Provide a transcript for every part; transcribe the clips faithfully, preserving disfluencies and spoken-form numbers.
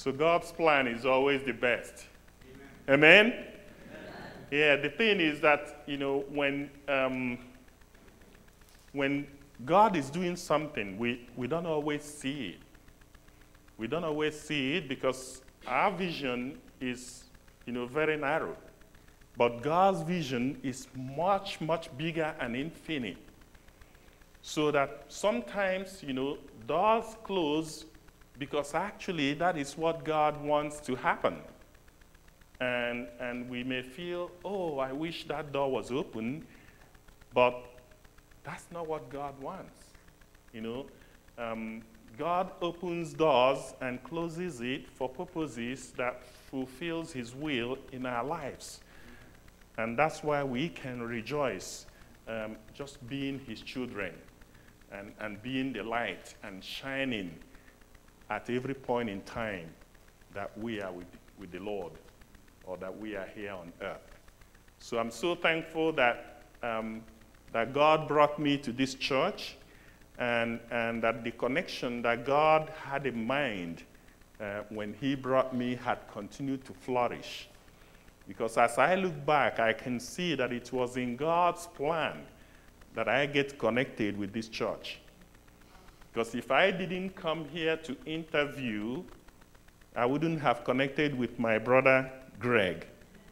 So God's plan is always the best. Amen? Amen? Yeah, the thing is that, you know, when, um, when God is doing something, we, we don't always see it. We don't always see it because our vision is, you know, very narrow. But God's vision is much, much bigger and infinite. So that sometimes, you know, doors close because actually that is what God wants to happen. And, and we may feel, oh, I wish that door was open, but that's not what God wants. You know, um, God opens doors and closes it for purposes that fulfills his will in our lives. And that's why we can rejoice um, just being his children and, and being the light and shining at every point in time that we are with, with the Lord or that we are here on earth. So I'm so thankful that, um, that God brought me to this church and, and that the connection that God had in mind uh, when he brought me had continued to flourish. Because as I look back, I can see that it was in God's plan that I get connected with this church. Because if I didn't come here to interview, I wouldn't have connected with my brother, Greg.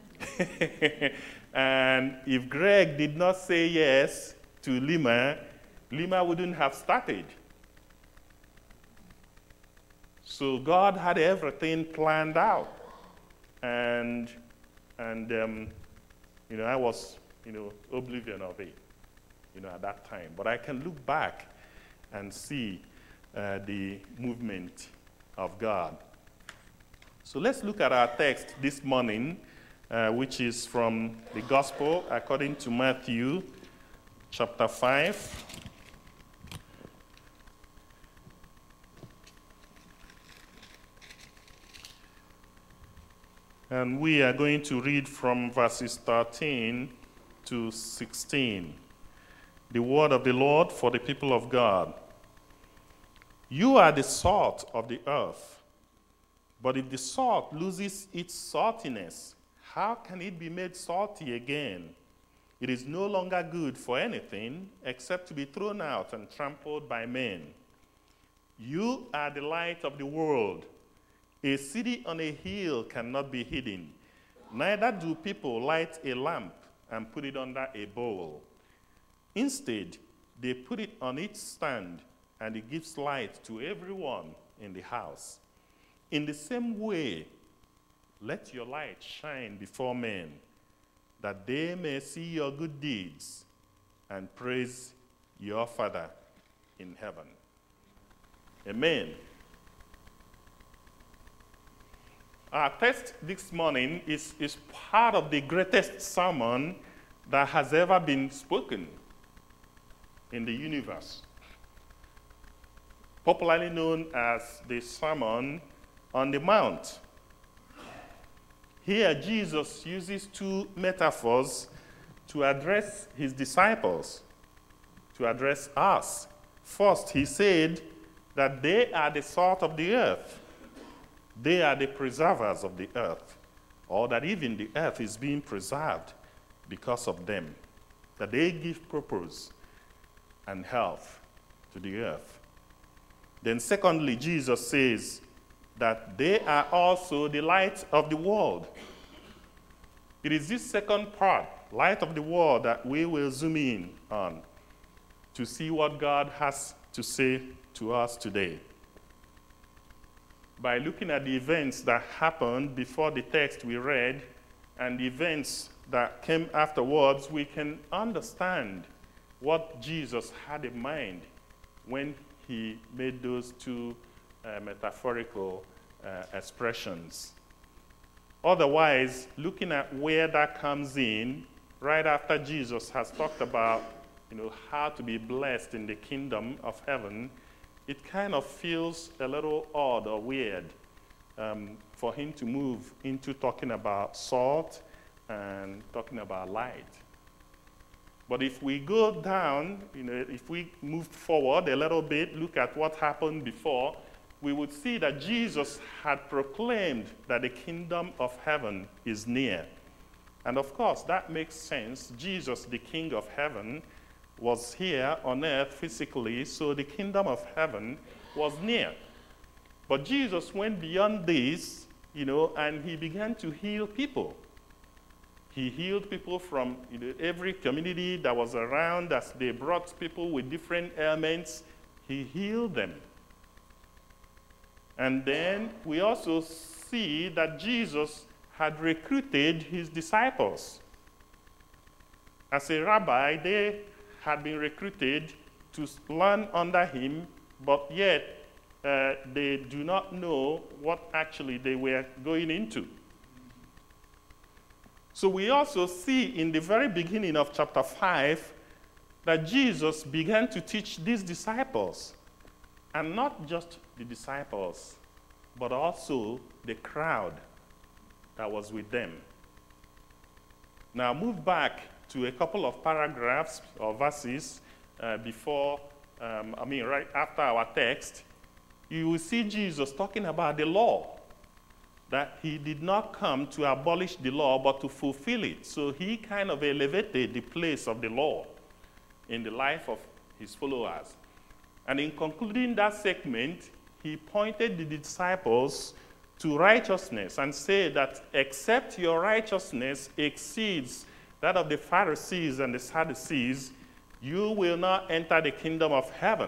And if Greg did not say yes to Lima, Lima wouldn't have started. So God had everything planned out. And, and um, you know, I was, you know, oblivion of it, you know, at that time. But I can look back and see uh, the movement of God. So let's look at our text this morning, uh, which is from the Gospel according to Matthew, chapter five. And we are going to read from verses thirteen to sixteen. The word of the Lord for the people of God. You are the salt of the earth. But if the salt loses its saltiness, how can it be made salty again? It is no longer good for anything except to be thrown out and trampled by men. You are the light of the world. A city on a hill cannot be hidden. Neither do people light a lamp and put it under a bowl. Instead, they put it on its stand, and it gives light to everyone in the house. In the same way, let your light shine before men, that they may see your good deeds and praise your Father in heaven. Amen. Our text this morning is, is part of the greatest sermon that has ever been spoken in the universe, popularly known as the Sermon on the Mount. Here, Jesus uses two metaphors to address his disciples, to address us. First, he said that they are the salt of the earth. They are the preservers of the earth, or that even the earth is being preserved because of them, that they give purpose and health to the earth. Then secondly, Jesus says that they are also the light of the world. It is this second part, light of the world, that we will zoom in on to see what God has to say to us today. By looking at the events that happened before the text we read and the events that came afterwards, we can understand what Jesus had in mind when he made those two uh, metaphorical uh, expressions. Otherwise, looking at where that comes in, right after Jesus has talked about, you know, how to be blessed in the kingdom of heaven, it kind of feels a little odd or weird um, for him to move into talking about salt and talking about light. But if we go down, you know, if we move forward a little bit, look at what happened before, we would see that Jesus had proclaimed that the kingdom of heaven is near. And of course, that makes sense. Jesus, the King of heaven, was here on earth physically, so the kingdom of heaven was near. But Jesus went beyond this, you know, and he began to heal people. He healed people from you know, every community that was around as they brought people with different ailments. He healed them. And then we also see that Jesus had recruited his disciples. As a rabbi, they had been recruited to learn under him, but yet uh, they do not know what actually they were going into. So we also see in the very beginning of chapter five that Jesus began to teach these disciples, and not just the disciples, but also the crowd that was with them. Now move back to a couple of paragraphs or verses uh, before, um, I mean, right after our text, you will see Jesus talking about the law, that he did not come to abolish the law, but to fulfill it. So he kind of elevated the place of the law in the life of his followers. And in concluding that segment, he pointed the disciples to righteousness and said that except your righteousness exceeds that of the Pharisees and the Sadducees, you will not enter the kingdom of heaven.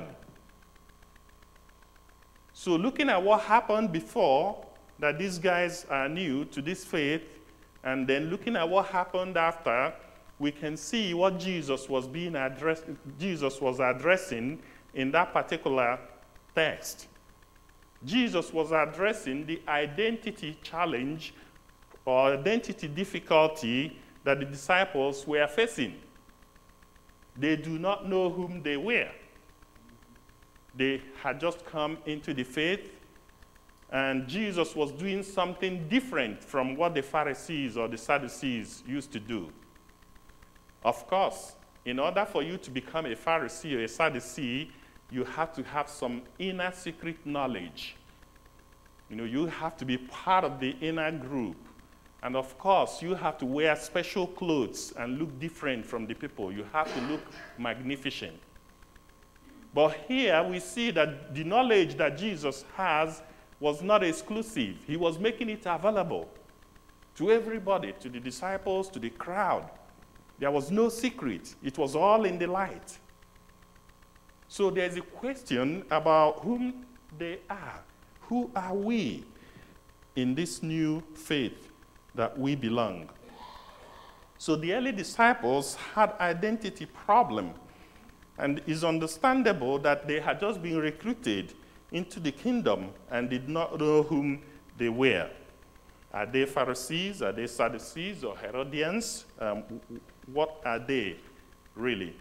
So looking at what happened before, that these guys are new to this faith, and then looking at what happened after, we can see what Jesus was being addressed, Jesus was addressing in that particular text. Jesus was addressing the identity challenge or identity difficulty that the disciples were facing. They do not know whom they were. They had just come into the faith, and Jesus was doing something different from what the Pharisees or the Sadducees used to do. Of course, in order for you to become a Pharisee or a Sadducee, you have to have some inner secret knowledge. You know, you have to be part of the inner group. And of course, you have to wear special clothes and look different from the people. You have to look magnificent. But here we see that the knowledge that Jesus has was not exclusive. He was making it available to everybody, to the disciples, to the crowd. There was no secret. It was all in the light. So there's a question about whom they are. Who are we in this new faith that we belong? So the early disciples had identity problem, and it's understandable that they had just been recruited into the kingdom and did not know whom they were. Are they Pharisees? Are they Sadducees or Herodians? Um, what are they really?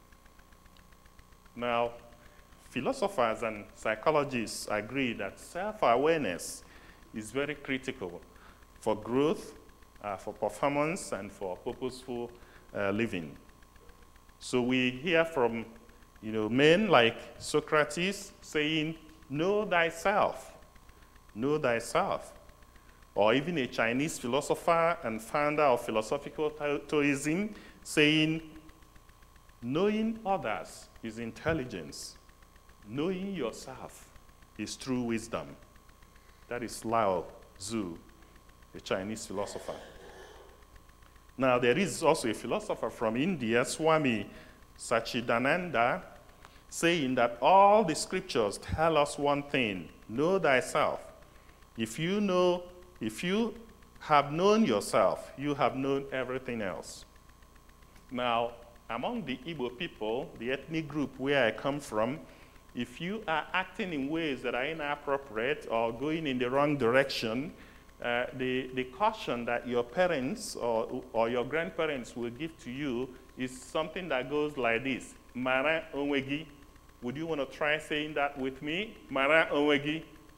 Now, philosophers and psychologists agree that self-awareness is very critical for growth, uh, for performance, and for purposeful uh, living. So we hear from you know, men like Socrates saying, know thyself, know thyself. Or even a Chinese philosopher and founder of philosophical Taoism saying, knowing others is intelligence. Knowing yourself is true wisdom. That is Lao Tzu, a Chinese philosopher. Now, there is also a philosopher from India, Swami Satchidananda, saying that all the scriptures tell us one thing: know thyself. If you know, if you have known yourself, you have known everything else. Now, among the Igbo people, the ethnic group where I come from, if you are acting in ways that are inappropriate or going in the wrong direction, uh, the, the caution that your parents or, or your grandparents will give to you is something that goes like this: Mara onwegi. Would you want to try saying that with me? Mara onwegi.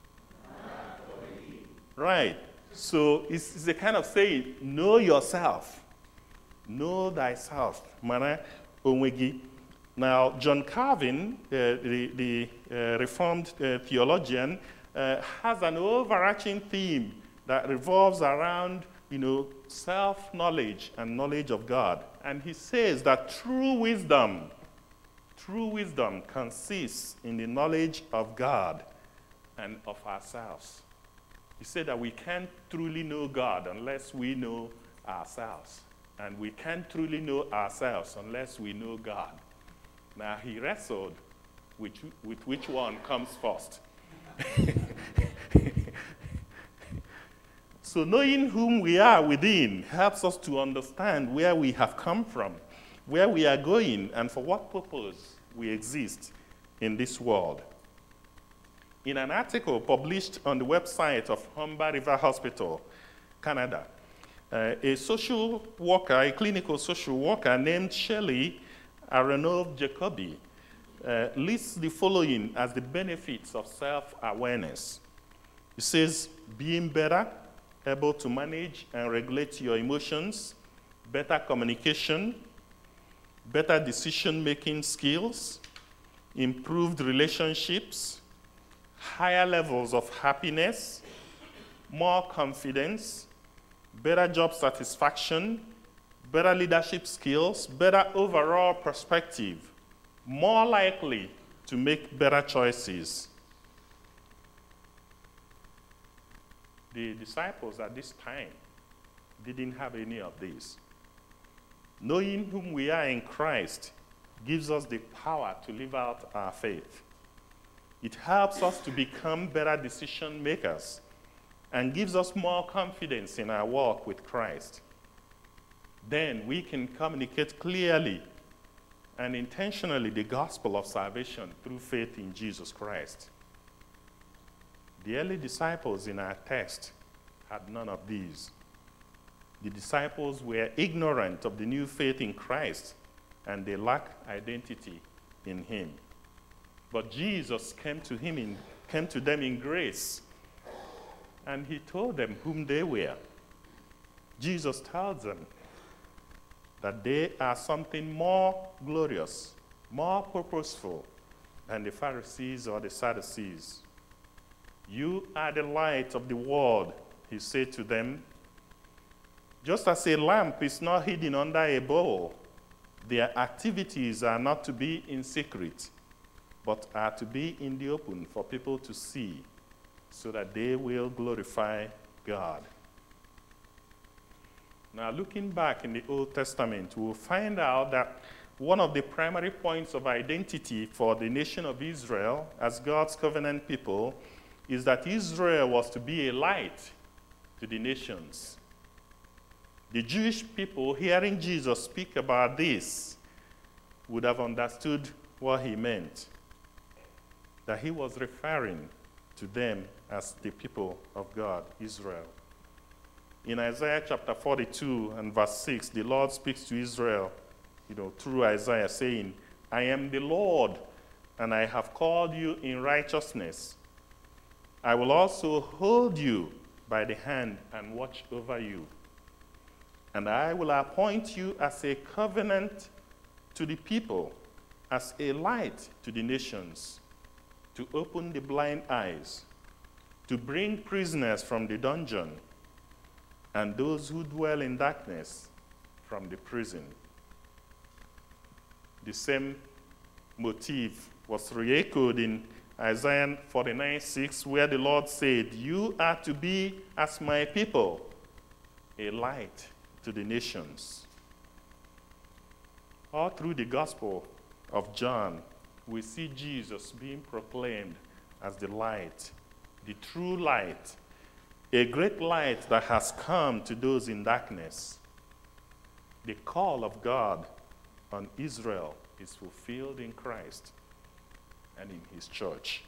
Right. So it's, it's a kind of saying, know yourself. Know thyself. Mara onwegi. Now, John Calvin, uh, the, the uh, Reformed uh, theologian, uh, has an overarching theme that revolves around, you know, self-knowledge and knowledge of God. And he says that true wisdom, true wisdom consists in the knowledge of God and of ourselves. He said that we can't truly know God unless we know ourselves. And we can't truly know ourselves unless we know God. Now, he wrestled with, with which one comes first. So knowing whom we are within helps us to understand where we have come from, where we are going, and for what purpose we exist in this world. In an article published on the website of Humber River Hospital, Canada, uh, a social worker, a clinical social worker named Shelley Aronov-Jacobi uh, lists the following as the benefits of self-awareness. It says, being better, able to manage and regulate your emotions, better communication, better decision-making skills, improved relationships, higher levels of happiness, more confidence, better job satisfaction, better leadership skills, better overall perspective, more likely to make better choices. The disciples at this time didn't have any of these. Knowing whom we are in Christ gives us the power to live out our faith. It helps us to become better decision makers and gives us more confidence in our walk with Christ. Then we can communicate clearly and intentionally the gospel of salvation through faith in Jesus Christ. The early disciples in our text had none of these. The disciples were ignorant of the new faith in Christ, and they lacked identity in him. But Jesus came to him in, came to them in grace, and he told them whom they were. Jesus tells them that they are something more glorious, more purposeful than the Pharisees or the Sadducees. You are the light of the world, he said to them. Just as a lamp is not hidden under a bowl, their activities are not to be in secret, but are to be in the open for people to see, so that they will glorify God. Now, looking back in the Old Testament, we'll find out that one of the primary points of identity for the nation of Israel as God's covenant people is that Israel was to be a light to the nations. The Jewish people, hearing Jesus speak about this, would have understood what he meant, that he was referring to them as the people of God, Israel. In Isaiah chapter forty-two and verse six, the Lord speaks to Israel, you know, through Isaiah, saying, I am the Lord, and I have called you in righteousness. I will also hold you by the hand and watch over you. And I will appoint you as a covenant to the people, as a light to the nations, to open the blind eyes, to bring prisoners from the dungeon, and those who dwell in darkness from the prison. The same motif was re-echoed in Isaiah forty-nine six, where the Lord said, you are to be as my people, a light to the nations. All through the Gospel of John, we see Jesus being proclaimed as the light, the true light, a great light that has come to those in darkness. The call of God on Israel is fulfilled in Christ and in his church.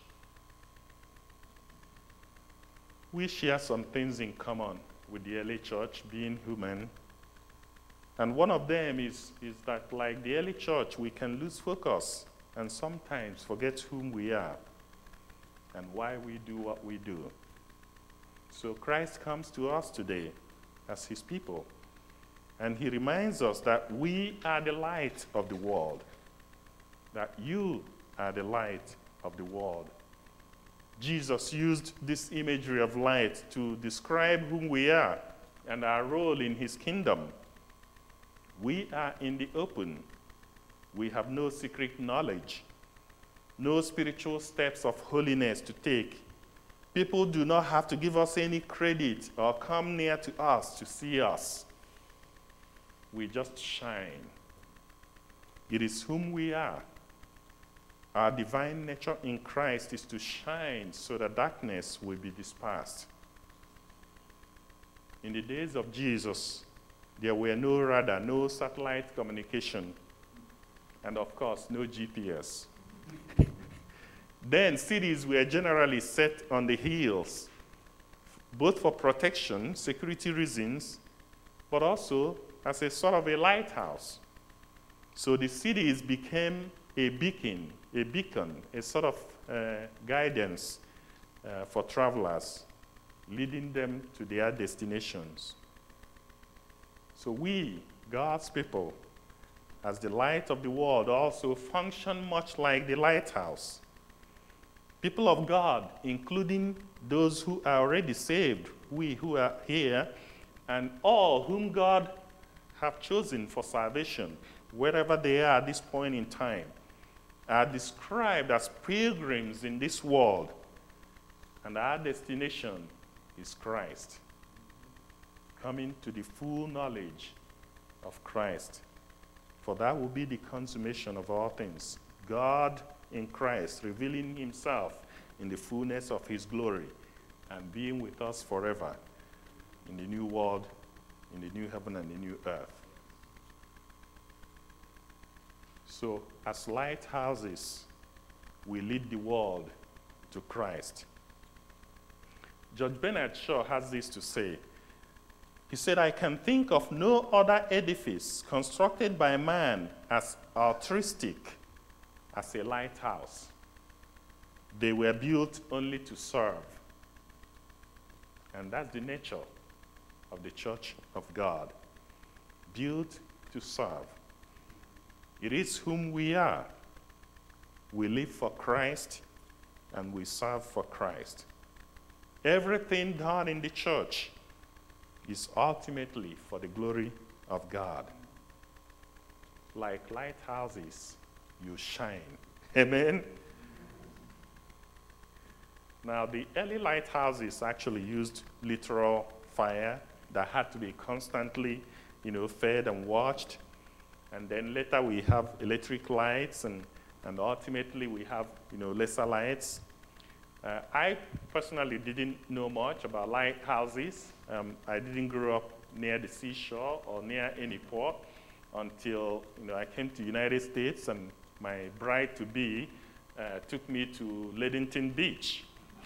We share some things in common with the early church, being human. And one of them is, is that, like the early church, we can lose focus and sometimes forget whom we are and why we do what we do. So Christ comes to us today as his people, and he reminds us that we are the light of the world, that you are the light of the world. Jesus used this imagery of light to describe whom we are and our role in his kingdom. We are in the open. We have no secret knowledge, no spiritual steps of holiness to take. People do not have to give us any credit or come near to us to see us. We just shine. It is whom we are. Our divine nature in Christ is to shine so that darkness will be dispersed. In the days of Jesus, there were no radar, no satellite communication, and of course, no G P S. Then cities were generally set on the hills, both for protection, security reasons, but also as a sort of a lighthouse. So the cities became a beacon, a beacon, a sort of uh, guidance uh, for travelers, leading them to their destinations. So we, God's people, as the light of the world, also function much like the lighthouse. People of God, including those who are already saved, we who are here, and all whom God have chosen for salvation, wherever they are at this point in time, are described as pilgrims in this world, and our destination is Christ, coming to the full knowledge of Christ. For that will be the consummation of all things. God in Christ, revealing himself in the fullness of his glory and being with us forever in the new world, in the new heaven and the new earth. So, as lighthouses, we lead the world to Christ. Judge Bernard Shaw has this to say. He said, I can think of no other edifice constructed by man as altruistic as a lighthouse. They were built only to serve. And that's the nature of the Church of God, built to serve. It is whom we are. We live for Christ and we serve for Christ. Everything done in the church is ultimately for the glory of God. Like lighthouses, you shine. Amen? Now, the early lighthouses actually used literal fire that had to be constantly, you know, fed and watched. And then later we have electric lights, and, and ultimately we have, you know, laser lights. Uh, I personally didn't know much about lighthouses. Um, I didn't grow up near the seashore or near any port until, you know, I came to the United States, and my bride-to-be uh, took me to Ledington Beach.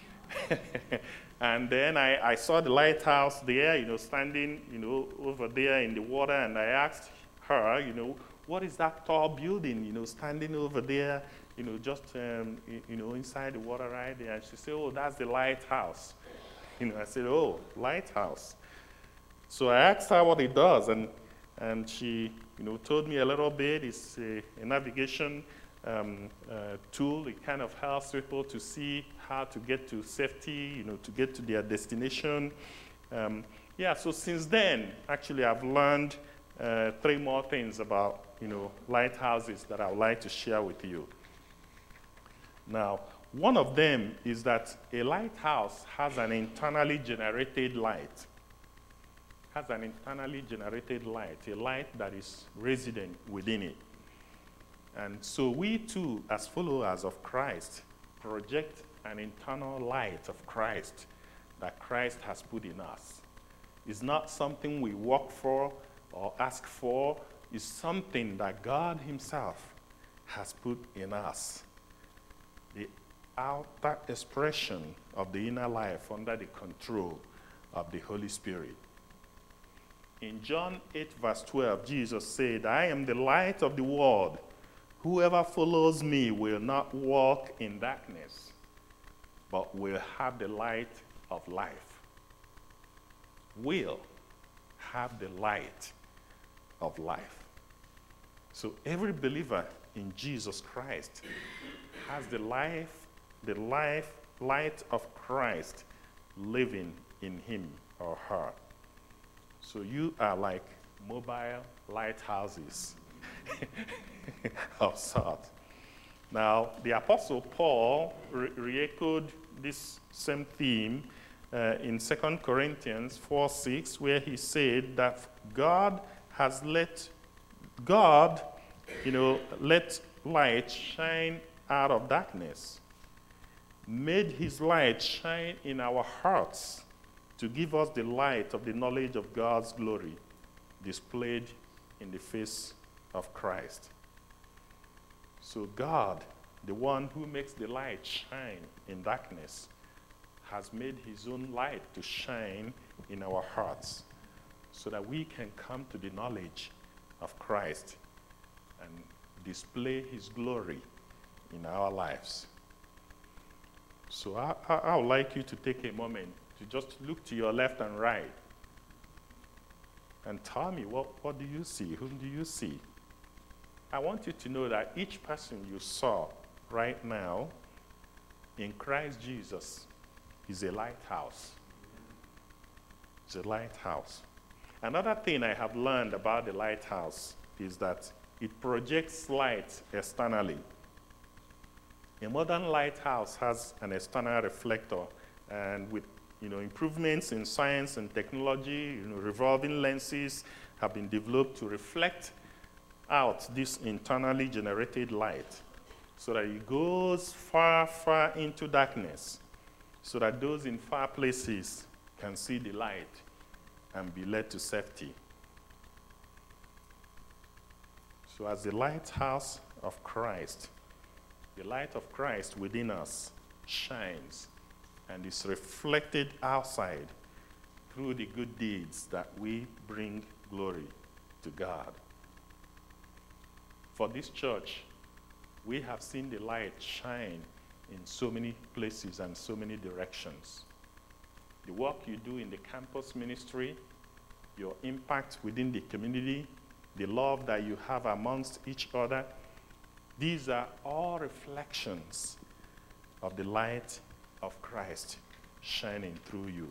And then I, I saw the lighthouse there, you know, standing, you know, over there in the water, and I asked her, you know, what is that tall building, you know, standing over there, you know, just, um, you know, inside the water right there? And she said, oh, that's the lighthouse. You know, I said, oh, lighthouse. So I asked her what it does, and, and she, you know, told me a little bit. It's a, a navigation um, uh, tool. It kind of helps people to see how to get to safety, you know, to get to their destination. Um, yeah, so since then, actually, I've learned uh, three more things about, you know, lighthouses that I would like to share with you. Now, one of them is that a lighthouse has an internally generated light. Has an internally generated light, a light that is resident within it. And so we too, as followers of Christ, project an internal light of Christ that Christ has put in us. It's not something we work for or ask for. It's something that God himself has put in us. The outer expression of the inner life under the control of the Holy Spirit. In John eight, verse twelve, Jesus said, I am the light of the world. Whoever follows me will not walk in darkness, but will have the light of life. Will have the light of life. So every believer in Jesus Christ has the life, the life light of Christ living in him or her. So you are like mobile lighthouses of sort. Now, the Apostle Paul re- re-echoed this same theme uh, in Second Corinthians four six, where he said that God has let, God, you know, let light shine out of darkness, made his light shine in our hearts to give us the light of the knowledge of God's glory displayed in the face of Christ. So God, the one who makes the light shine in darkness, has made his own light to shine in our hearts so that we can come to the knowledge of Christ and display his glory in our lives. So I, I, I would like you to take a moment to just look to your left and right and tell me, what, what do you see? Whom do you see? I want you to know that each person you saw right now in Christ Jesus is a lighthouse. It's a lighthouse. Another thing I have learned about the lighthouse is that it projects light externally. A modern lighthouse has an external reflector, and with you know, improvements in science and technology, you know, revolving lenses have been developed to reflect out this internally generated light so that it goes far, far into darkness, so that those in far places can see the light and be led to safety. So as the lighthouse of Christ, the light of Christ within us shines and is reflected outside through the good deeds that we bring glory to God. For this church, we have seen the light shine in so many places and so many directions. The work you do in the campus ministry, your impact within the community, the love that you have amongst each other, these are all reflections of the light of Christ shining through you.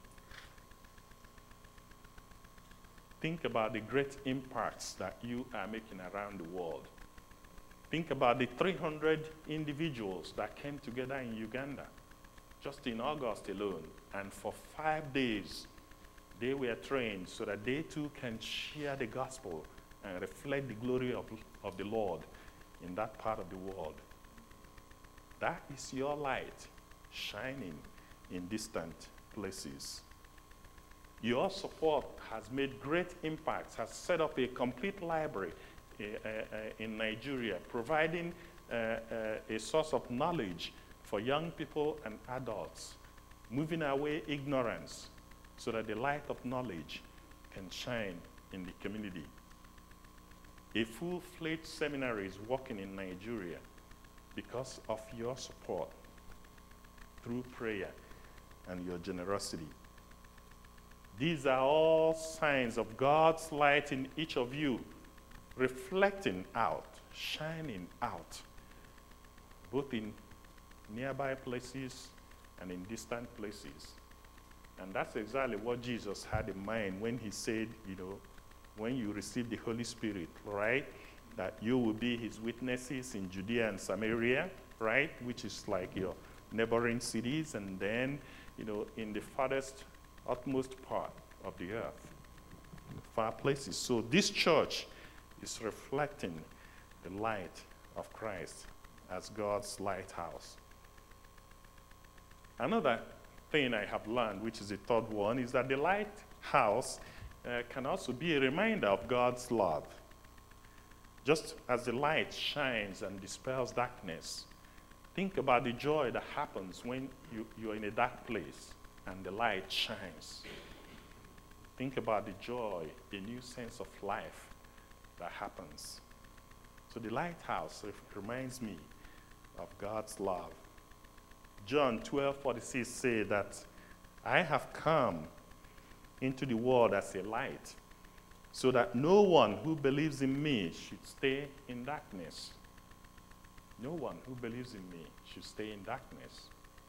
Think about the great impacts that you are making around the world. Think about the three hundred individuals that came together in Uganda just in August alone, and for five days they were trained so that they too can share the gospel and reflect the glory of, of the Lord in that part of the world. That is your light shining in distant places. Your support has made great impacts, has set up a complete library uh, uh, in Nigeria, providing uh, uh, a source of knowledge for young people and adults, moving away ignorance so that the light of knowledge can shine in the community. A full-fledged seminary is working in Nigeria because of your support through prayer and your generosity. These are all signs of God's light in each of you, reflecting out, shining out, both in nearby places and in distant places. And that's exactly what Jesus had in mind when he said, you know, when you receive the Holy Spirit, right, that you will be his witnesses in Judea and Samaria, right, which is like your neighboring cities, and then, you know, in the farthest, utmost part of the earth, far places. So this church is reflecting the light of Christ as God's lighthouse. Another thing I have learned, which is the third one, is that the lighthouse uh, can also be a reminder of God's love. Just as the light shines and dispels darkness, think about the joy that happens when you, you're in a dark place and the light shines. Think about the joy, the new sense of life that happens. So the lighthouse reminds me of God's love. John twelve forty-six says that I have come into the world as a light, so that no one who believes in me should stay in darkness. No one who believes in me should stay in darkness.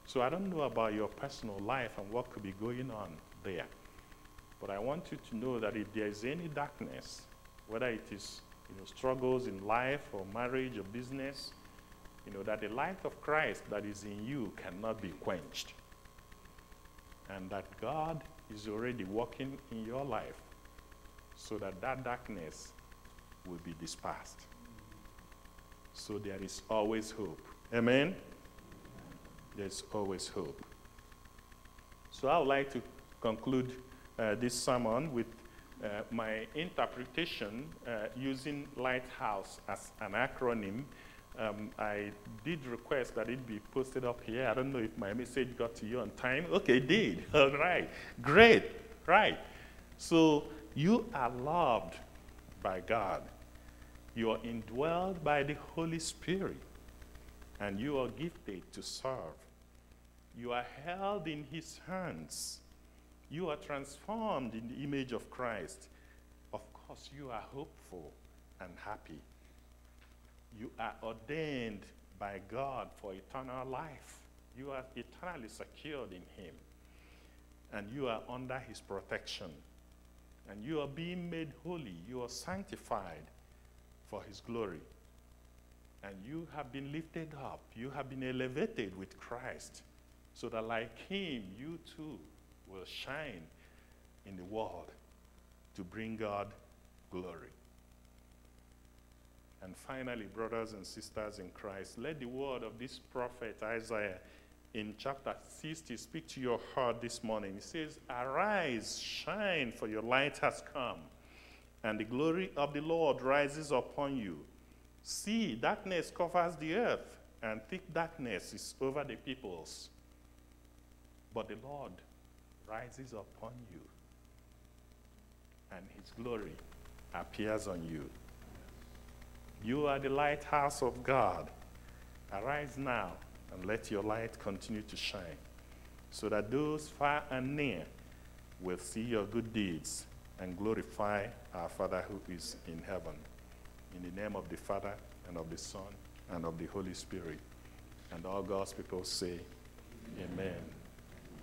So I don't know about your personal life and what could be going on there. But I want you to know that if there is any darkness, whether it is you know, struggles in life or marriage or business, you know, that the light of Christ that is in you cannot be quenched. And that God is already working in your life so that that darkness will be dispersed. So there is always hope. Amen? There's always hope. So I would like to conclude uh, this sermon with uh, my interpretation uh, using Lighthouse as an acronym. Um, I did request that it be posted up here. I don't know if my message got to you on time. Okay, it did. All right. Great. Right. So you are loved by God. You are indwelled by the Holy Spirit. And you are gifted to serve. You are held in his hands. You are transformed in the image of Christ. Of course, you are hopeful and happy. You are ordained by God for eternal life. You are eternally secured in him. And you are under his protection. And you are being made holy. You are sanctified for his glory. And you have been lifted up. You have been elevated with Christ. So that like him, you too will shine in the world to bring God glory. And finally, brothers and sisters in Christ, let the word of this prophet Isaiah in chapter sixty speak to your heart this morning. It says, "Arise, shine, for your light has come, and the glory of the Lord rises upon you. See, darkness covers the earth, and thick darkness is over the peoples. But the Lord rises upon you, and his glory appears on you." You are the lighthouse of God. Arise now and let your light continue to shine, so that those far and near will see your good deeds and glorify our Father who is in heaven. In the name of the Father, and of the Son, and of the Holy Spirit. And all God's people say, Amen.